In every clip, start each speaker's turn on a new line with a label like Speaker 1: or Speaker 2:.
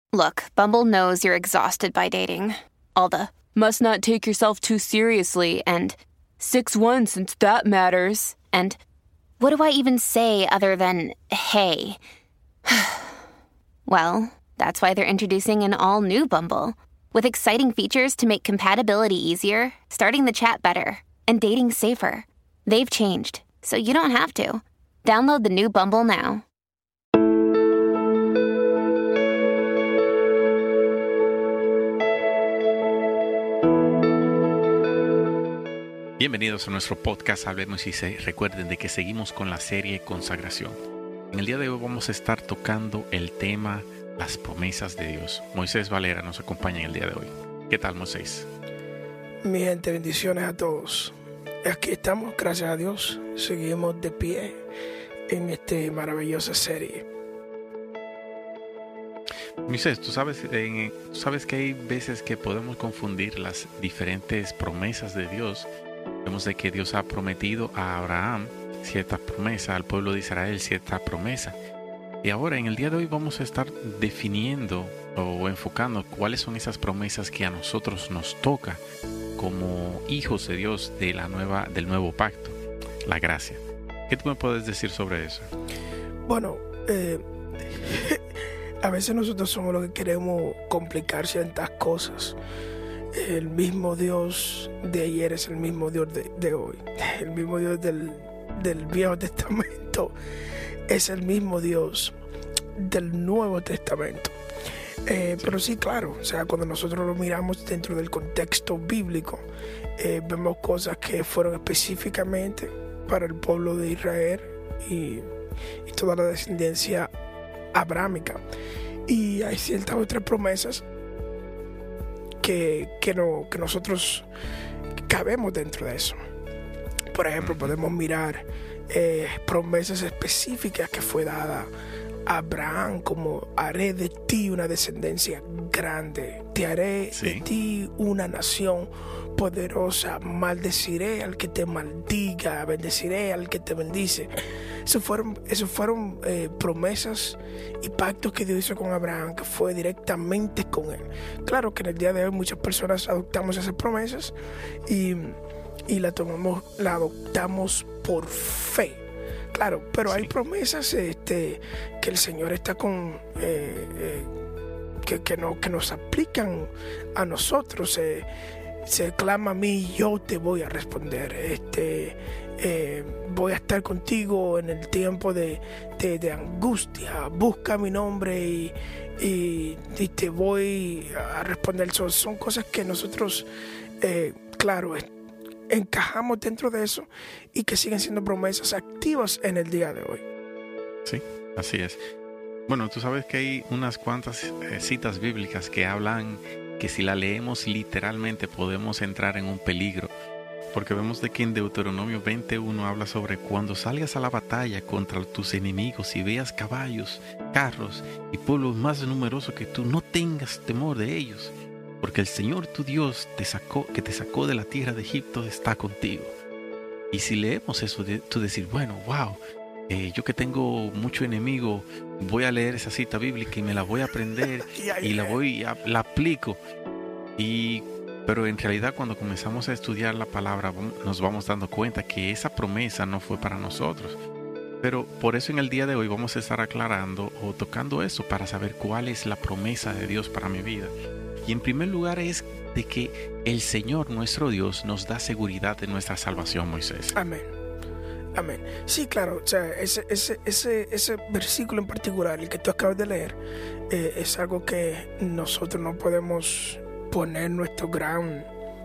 Speaker 1: Look, Bumble knows you're exhausted by dating. All the must not take yourself too seriously and 6'1" since that matters. And what do I even say other than hey? Well, that's why they're introducing an all-new Bumble with exciting features to make compatibility easier, starting the chat better, and dating safer. They've changed, so you don't have to. Download the new Bumble now.
Speaker 2: Bienvenidos a nuestro podcast Hablemos y recuerden de que seguimos con la serie Consagración. En el día de hoy vamos a estar tocando el tema las promesas de Dios. Moisés Valera nos acompaña en el día de hoy. ¿Qué tal, Moisés?
Speaker 3: Mi gente, bendiciones a todos. Aquí estamos, gracias a Dios. Seguimos de pie en esta maravillosa serie.
Speaker 2: Moisés, tú sabes que hay veces que podemos confundir las diferentes promesas de Dios. Vemos de que Dios ha prometido a Abraham cierta promesa, al pueblo de Israel cierta promesa. Y ahora en el día de hoy vamos a estar definiendo o enfocando cuáles son esas promesas que a nosotros nos toca como hijos de Dios del nuevo pacto, la gracia. ¿Qué tú me puedes decir sobre eso?
Speaker 3: Bueno, a veces nosotros somos los que queremos complicar ciertas cosas. El mismo Dios de ayer es el mismo Dios de hoy. El mismo Dios del Viejo Testamento es el mismo Dios del Nuevo Testamento. Pero sí, claro, o sea, cuando nosotros lo miramos dentro del contexto bíblico, vemos cosas que fueron específicamente para el pueblo de Israel y toda la descendencia abrámica. Y hay ciertas otras promesas que nosotros cabemos dentro de eso. Por ejemplo, podemos mirar promesas específicas que fue dada a Abraham, como haré de ti una descendencia grande, te haré de ti una nación poderosa, maldeciré al que te maldiga, bendeciré al que te bendice. Esos fueron promesas y pactos que Dios hizo con Abraham, que fue directamente con él. Claro que en el día de hoy muchas personas adoptamos esas promesas y la adoptamos por fe. Claro, pero hay promesas que el Señor está con que nos aplican a nosotros. Se clama a mí, yo te voy a responder. Voy a estar contigo en el tiempo de angustia. Busca mi nombre y te voy a responder. Son cosas que nosotros, claro, encajamos dentro de eso y que siguen siendo promesas activas en el día de hoy.
Speaker 2: Sí, así es. Bueno, tú sabes que hay unas cuantas citas bíblicas que hablan que si la leemos literalmente podemos entrar en un peligro, porque vemos de que en Deuteronomio 21 habla sobre cuando salgas a la batalla contra tus enemigos y veas caballos, carros y pueblos más numerosos que tú, no tengas temor de ellos, porque el Señor tu Dios que te sacó de la tierra de Egipto está contigo. Y si leemos eso, tú decir, bueno, wow, yo que tengo mucho enemigo, voy a leer esa cita bíblica y me la voy a aprender y la aplico. Pero en realidad cuando comenzamos a estudiar la palabra nos vamos dando cuenta que esa promesa no fue para nosotros. Pero por eso en el día de hoy vamos a estar aclarando o tocando eso para saber cuál es la promesa de Dios para mi vida. Y en primer lugar es de que el Señor nuestro Dios nos da seguridad de nuestra salvación, Moisés.
Speaker 3: Amén. Amén. Sí, claro, o sea, ese versículo en particular, el que tú acabas de leer, es algo que nosotros no podemos poner nuestro gran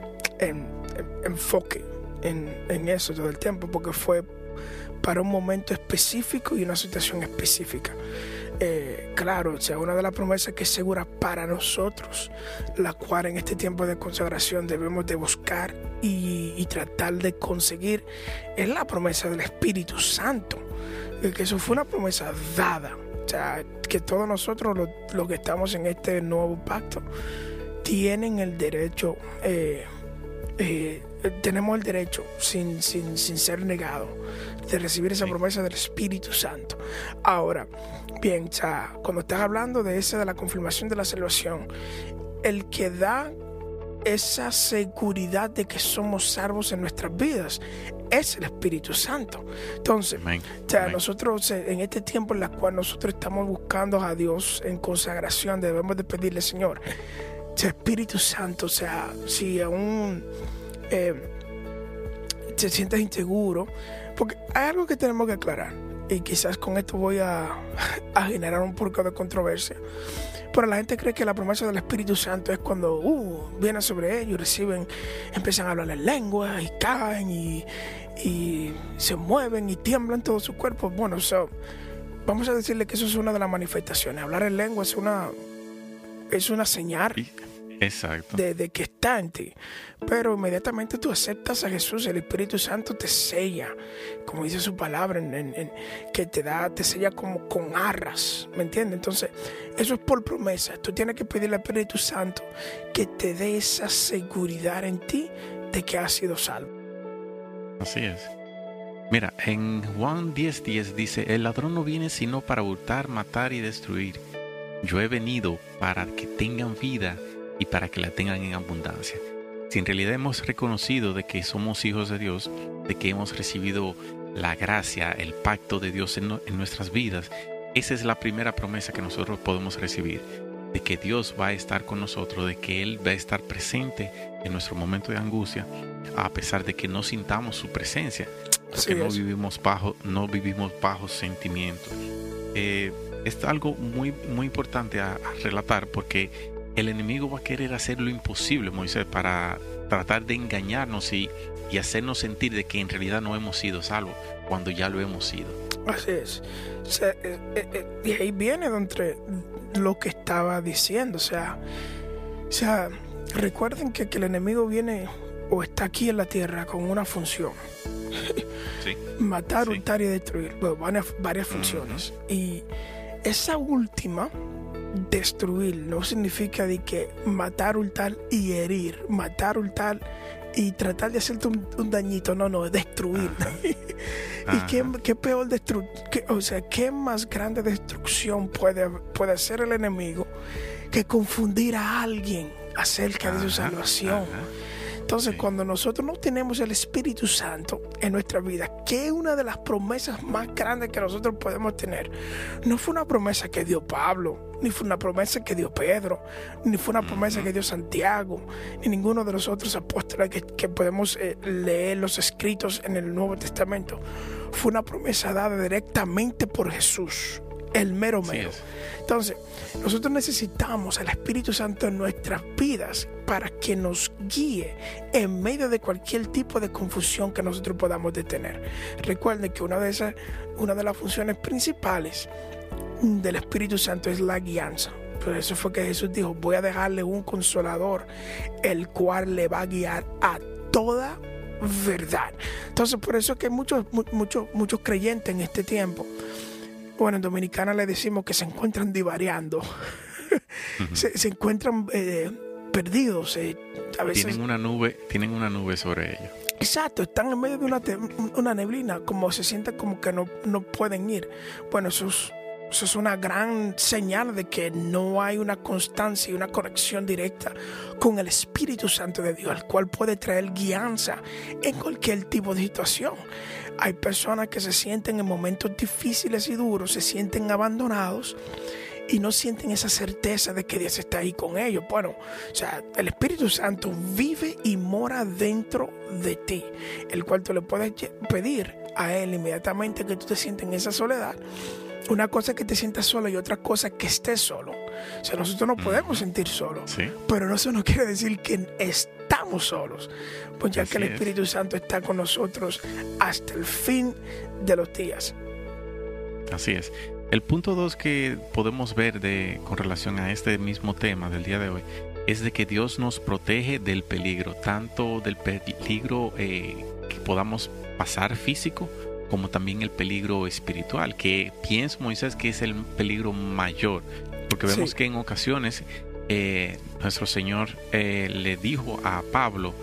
Speaker 3: enfoque en eso todo el tiempo, porque fue para un momento específico y una situación específica. Claro, o sea, una de las promesas que es segura para nosotros, la cual en este tiempo de consagración debemos de buscar y tratar de conseguir, es la promesa del Espíritu Santo, que eso fue una promesa dada. O sea, que todos nosotros los que estamos en este nuevo pacto tienen el derecho tenemos el derecho, sin ser negado, de recibir esa promesa del Espíritu Santo. Ahora, bien, cuando estás hablando de la confirmación de la salvación, el que da esa seguridad de que somos salvos en nuestras vidas es el Espíritu Santo. Entonces, nosotros en este tiempo en el cual nosotros estamos buscando a Dios en consagración, debemos de pedirle, Señor, Espíritu Santo, si aún te sientes inseguro, porque hay algo que tenemos que aclarar, y quizás con esto voy a generar un poco de controversia. Pero la gente cree que la promesa del Espíritu Santo es cuando viene sobre ellos, empiezan a hablar en lengua y caen y se mueven y tiemblan todo su cuerpo. Bueno, vamos a decirle que eso es una de las manifestaciones. Hablar en lengua es una señal.
Speaker 2: Exacto.
Speaker 3: De que está en ti. Pero inmediatamente tú aceptas a Jesús, el Espíritu Santo te sella, como dice su palabra, que te sella como con arras, ¿me entiendes? Entonces, eso es por promesa. Tú tienes que pedirle al Espíritu Santo que te dé esa seguridad en ti de que has sido salvo.
Speaker 2: Así es. Mira, en Juan 10:10 dice: el ladrón no viene sino para hurtar, matar y destruir. Yo he venido para que tengan vida y para que la tengan en abundancia. Si en realidad hemos reconocido de que somos hijos de Dios, de que hemos recibido la gracia, el pacto de Dios en nuestras vidas, esa es la primera promesa que nosotros podemos recibir, de que Dios va a estar con nosotros, de que Él va a estar presente en nuestro momento de angustia, a pesar de que no sintamos su presencia, porque no vivimos bajo sentimientos. Es algo muy, muy importante a relatar, porque el enemigo va a querer hacer lo imposible, Moisés, para tratar de engañarnos y hacernos sentir de que en realidad no hemos sido salvos, cuando ya lo hemos sido.
Speaker 3: Así es. Y ahí viene entre lo que estaba diciendo. O sea, recuerden que el enemigo viene o está aquí en la tierra con una función.
Speaker 2: Sí.
Speaker 3: Matar, hurtar y destruir. Bueno, varias funciones. Y esa última, destruir, no significa de que matar, hurtar y herir, matar, hurtar y tratar de hacerte un dañito, no, es destruir. ¿Y qué peor destruir? ¿Qué más grande destrucción puede hacer el enemigo que confundir a alguien acerca de su salvación? Entonces, cuando nosotros no tenemos el Espíritu Santo en nuestra vida, que es una de las promesas más grandes que nosotros podemos tener, no fue una promesa que dio Pablo, ni fue una promesa que dio Pedro, ni fue una promesa que dio Santiago, ni ninguno de los otros apóstoles que podemos leer los escritos en el Nuevo Testamento. Fue una promesa dada directamente por Jesús, el mero. Entonces, nosotros necesitamos al Espíritu Santo en nuestras vidas para que nos guíe en medio de cualquier tipo de confusión que nosotros podamos tener. Recuerden que una de las funciones principales del Espíritu Santo es la guianza. Por eso fue que Jesús dijo: voy a dejarle un consolador, el cual le va a guiar a toda verdad. Entonces, por eso es que muchos creyentes en este tiempo, bueno, en Dominicana le decimos que se encuentran divariando, se encuentran perdidos. A veces
Speaker 2: tienen una nube sobre ellos.
Speaker 3: Exacto, están en medio de una neblina, como se sienten como que no pueden ir. Bueno, eso es una gran señal de que no hay una constancia y una conexión directa con el Espíritu Santo de Dios, el cual puede traer guianza en cualquier tipo de situación. Hay personas que se sienten en momentos difíciles y duros, se sienten abandonados y no sienten esa certeza de que Dios está ahí con ellos. Bueno, el Espíritu Santo vive y mora dentro de ti, el cual tú le puedes pedir a Él inmediatamente que tú te sientes en esa soledad. Una cosa es que te sientas solo y otra cosa es que estés solo. Nosotros no podemos sentir solos, pero eso no quiere decir que estamos solos, pues ya que el Espíritu Santo está con nosotros hasta el fin de los días.
Speaker 2: Así es. El punto 2 que podemos ver con relación a este mismo tema del día de hoy es de que Dios nos protege del peligro, tanto del peligro que podamos pasar físico, como también el peligro espiritual, que pienso, Moisés, que es el peligro mayor, porque vemos que en ocasiones nuestro Señor le dijo a Pablo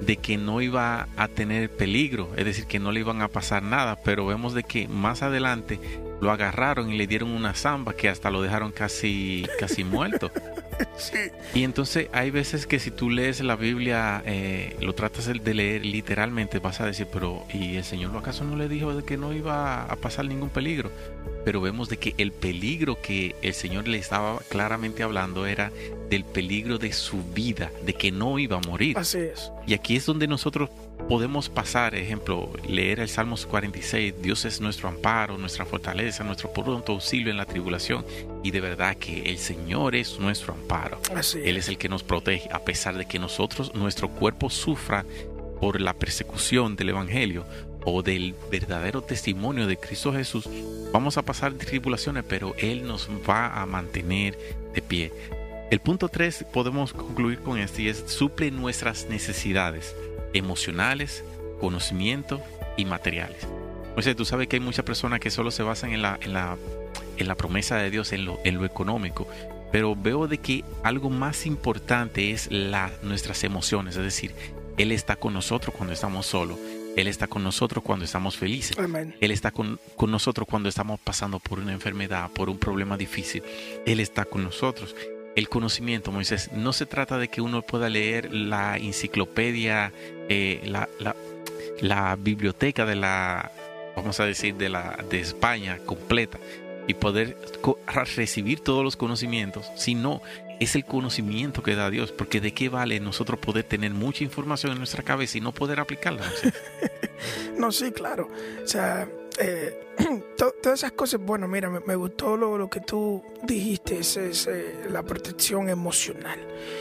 Speaker 2: de que no iba a tener peligro, es decir, que no le iban a pasar nada, pero vemos de que más adelante lo agarraron y le dieron una zamba que hasta lo dejaron casi muerto.
Speaker 3: Sí.
Speaker 2: Y entonces hay veces que si tú lees la Biblia, lo tratas de leer literalmente, vas a decir, pero ¿y el Señor acaso no le dijo de que no iba a pasar ningún peligro? Pero vemos de que el peligro que el Señor le estaba claramente hablando era del peligro de su vida, de que no iba a morir.
Speaker 3: Así es.
Speaker 2: Y aquí es donde nosotros podemos pasar, ejemplo, leer el Salmos 46, Dios es nuestro amparo, nuestra fortaleza, nuestro pronto auxilio en la tribulación. Y de verdad que el Señor es nuestro amparo.
Speaker 3: Así
Speaker 2: Él es el que nos protege, a pesar de que nuestro cuerpo sufra por la persecución del Evangelio o del verdadero testimonio de Cristo Jesús. Vamos a pasar tribulaciones, pero Él nos va a mantener de pie. El punto 3 podemos concluir con este, y es: suple nuestras necesidades emocionales, conocimiento y materiales. O sea, tú sabes que hay muchas personas que solo se basan en la promesa de Dios, en lo económico, pero veo de que algo más importante es nuestras emociones, es decir, Él está con nosotros cuando estamos solos, Él está con nosotros cuando estamos felices,
Speaker 3: Amén.
Speaker 2: Él está con nosotros cuando estamos pasando por una enfermedad, por un problema difícil, Él está con nosotros. El conocimiento, Moisés, no se trata de que uno pueda leer la enciclopedia, la biblioteca vamos a decir, de España completa y poder recibir todos los conocimientos, sino es el conocimiento que da Dios, porque ¿de qué vale nosotros poder tener mucha información en nuestra cabeza y no poder aplicarla?
Speaker 3: No, sí, claro. O sea, todas esas cosas, bueno, mira, me gustó lo que tú dijiste, es la protección emocional.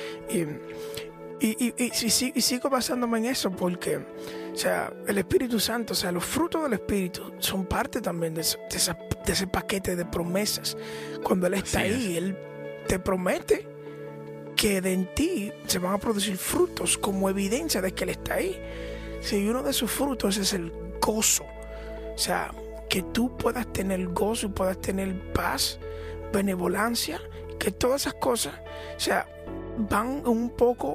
Speaker 3: Y sigo basándome en eso porque, o sea, el Espíritu Santo, o sea, los frutos del Espíritu son parte también de ese paquete de promesas. Cuando Él está ahí, Él te promete que en ti se van a producir frutos como evidencia de que Él está ahí. Si uno de sus frutos es el gozo, o sea, que tú puedas tener gozo y puedas tener paz, benevolencia, que todas esas cosas, o sea, van un poco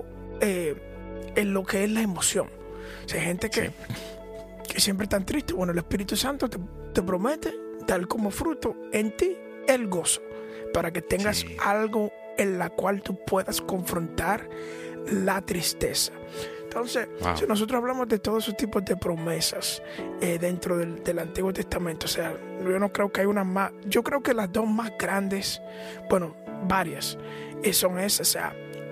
Speaker 3: en lo que es la emoción. O sea, hay gente que siempre están tristes. Bueno, el Espíritu Santo te promete dar como fruto en ti el gozo, para que tengas algo en la cual tú puedas confrontar la tristeza. Entonces, si nosotros hablamos de todos esos tipos de promesas dentro del Antiguo Testamento, o sea, yo no creo que hay una más. Yo creo que las dos más grandes, bueno, varias, son esas. O sea,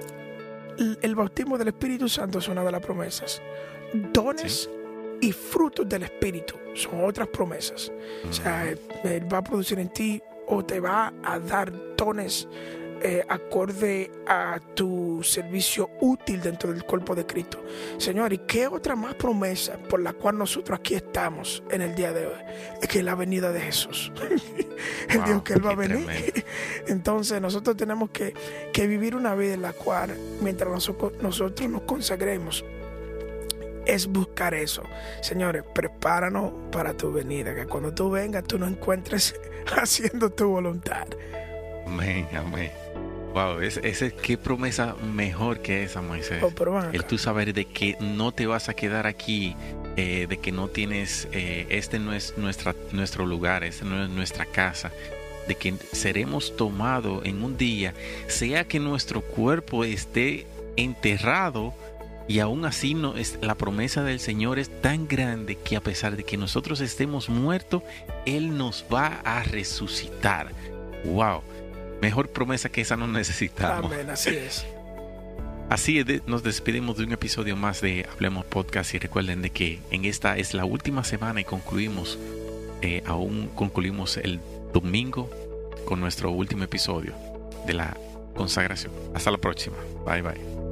Speaker 3: el bautismo del Espíritu Santo es una de las promesas. Dones y frutos del Espíritu son otras promesas. O sea, Él va a producir en ti o te va a dar dones acorde a tu servicio útil dentro del cuerpo de Cristo. Señor, ¿y qué otra más promesa por la cual nosotros aquí estamos en el día de hoy? Es que es la venida de Jesús. Él dijo que Él va a venir. Entonces nosotros tenemos que vivir una vida en la cual, mientras nosotros nos consagremos, es buscar eso. Señores, prepáranos para tu venida, que cuando tú vengas tú nos encuentres haciendo tu voluntad.
Speaker 2: Amén, amén. Wow, qué promesa mejor que esa, Moisés. El tú saber de que no te vas a quedar aquí, de que no tienes, este no es nuestro lugar, este no es nuestra casa, de que seremos tomados en un día, sea que nuestro cuerpo esté enterrado, y aún así la promesa del Señor es tan grande que a pesar de que nosotros estemos muertos, Él nos va a resucitar. Wow. Mejor promesa que esa no necesitamos.
Speaker 3: Amén, así es.
Speaker 2: Así nos despedimos de un episodio más de Hablemos Podcast, y recuerden de que en esta es la última semana y concluimos el domingo con nuestro último episodio de la consagración. Hasta la próxima. Bye bye.